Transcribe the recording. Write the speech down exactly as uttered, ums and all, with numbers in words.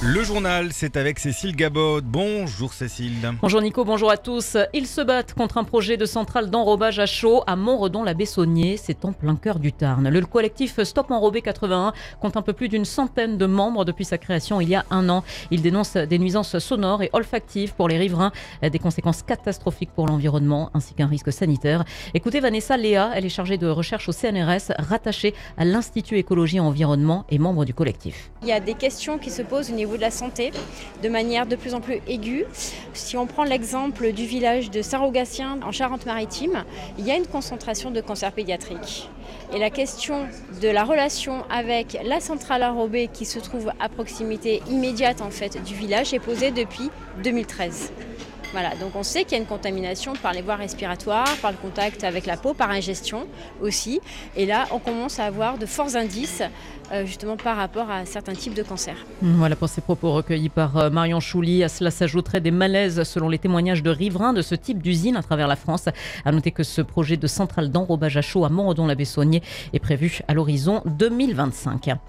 Le journal, c'est avec Cécile Gabod. Bonjour Cécile. Bonjour Nico, bonjour à tous. Ils se battent contre un projet de centrale d'enrobage à chaud à Montredon-la-Bessonnier. C'est en plein cœur du Tarn. Le collectif Stop Enrobé quatre-vingt-un compte un peu plus d'une centaine de membres depuis sa création il y a un an. Il dénonce des nuisances sonores et olfactives pour les riverains, des conséquences catastrophiques pour l'environnement ainsi qu'un risque sanitaire. Écoutez Vanessa Léa, elle est chargée de recherche au C N R S, rattachée à l'Institut Écologie et Environnement et membre du collectif. Il y a des questions qui se posent au niveau de la santé de manière de plus en plus aiguë. Si on prend l'exemple du village de Saint-Rogatien en Charente-Maritime, il y a une concentration de cancers pédiatriques. Et la question de la relation avec la centrale enrobée qui se trouve à proximité immédiate en fait du village est posée depuis deux mille treize. Voilà, donc on sait qu'il y a une contamination par les voies respiratoires, par le contact avec la peau, par ingestion aussi. Et là, on commence à avoir de forts indices euh, justement par rapport à certains types de cancers. Voilà pour ces propos recueillis par Marion Chouli. À cela s'ajouteraient des malaises selon les témoignages de riverains de ce type d'usine à travers la France. À noter que ce projet de centrale d'enrobage à chaud à Montredon-la-Bessonnier est prévu à l'horizon deux mille vingt-cinq.